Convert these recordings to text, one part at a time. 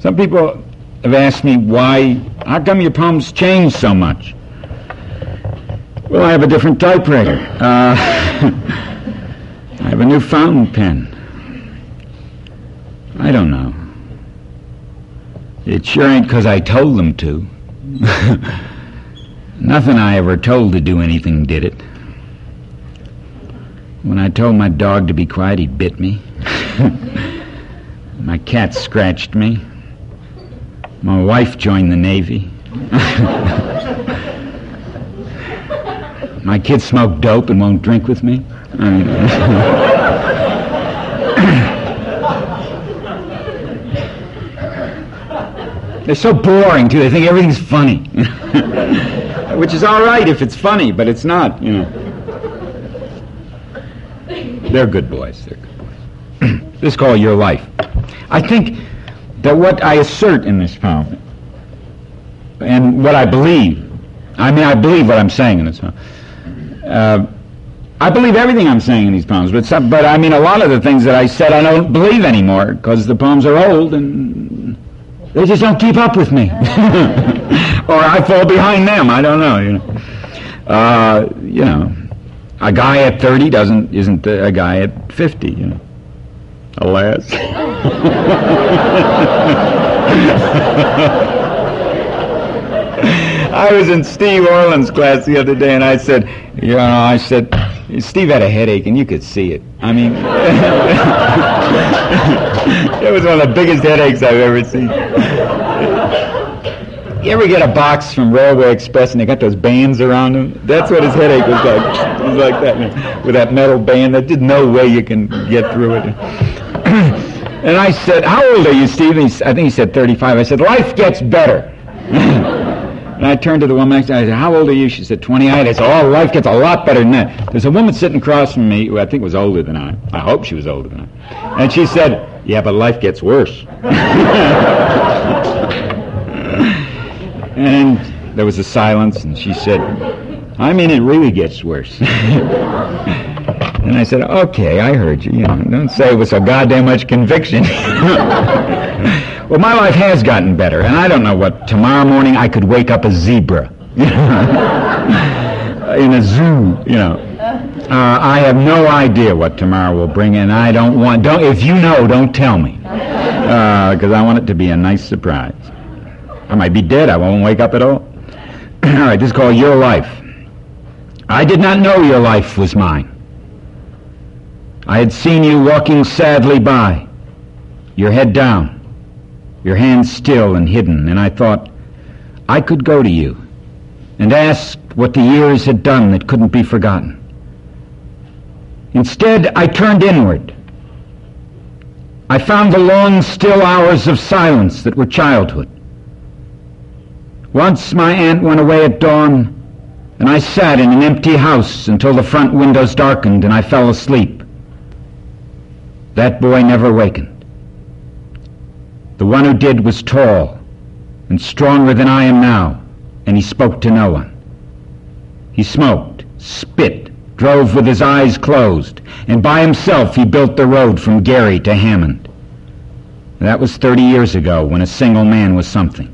Some people have asked me how come your poems change so much? Well, I have a different typewriter. I have a new fountain pen. I don't know. It sure ain't 'cause I told them to. Nothing I ever told to do anything did it. When I told my dog to be quiet, he bit me. My cat scratched me. My wife joined the Navy. My kids smoke dope and won't drink with me. They're so boring, too. They think everything's funny. Which is all right if it's funny, but it's not, They're good boys. This is called Your Life. I think that what I assert in this poem, and what I believe, I believe what I'm saying in this poem. I believe everything I'm saying in these poems, but a lot of the things that I said I don't believe anymore, because the poems are old and they just don't keep up with me. Or I fall behind them. I don't know, A guy at 30 isn't a guy at 50, Alas. I was in Steve Orland's class the other day, and I said, Steve had a headache, and you could see it. It was one of the biggest headaches I've ever seen. You ever get a box from Railway Express and they got those bands around them? That's what his headache was like. It was like that, with that metal band. There's no way you can get through it. And I said, how old are you, Steve? I think he said 35. I said, life gets better. And I turned to the woman next to me. I said, how old are you? She said, 28. I said, oh, life gets a lot better than that. There's a woman sitting across from me who I think was older than I. I hope she was older than I. And she said, yeah, but life gets worse. And there was a silence, and she said, it really gets worse. And I said, okay, I heard you. Don't say it with so goddamn much conviction. Well, my life has gotten better, and I don't know what. Tomorrow morning I could wake up a zebra. In a zoo, I have no idea what tomorrow will bring, and I if you know, don't tell me. Because I want it to be a nice surprise. I might be dead. I won't wake up at all. All right, this is called Your Life. I did not know your life was mine. I had seen you walking sadly by, your head down, your hands still and hidden, and I thought I could go to you and ask what the years had done that couldn't be forgotten. Instead, I turned inward. I found the long, still hours of silence that were childhood. Once my aunt went away at dawn, and I sat in an empty house until the front windows darkened and I fell asleep. That boy never wakened. The one who did was tall and stronger than I am now, and he spoke to no one. He smoked, spit, drove with his eyes closed, and by himself he built the road from Gary to Hammond. That was 30 years ago, when a single man was something.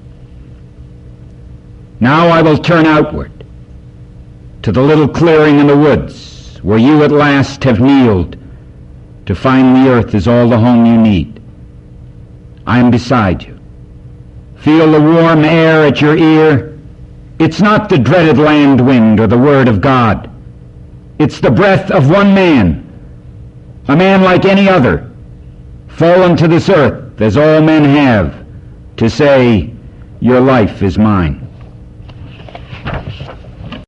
Now I will turn outward, to the little clearing in the woods, where you at last have kneeled, to find the earth is all the home you need. I am beside you. Feel the warm air at your ear. It's not the dreaded land wind or the word of God. It's the breath of one man, a man like any other, fallen to this earth as all men have, to say, your life is mine.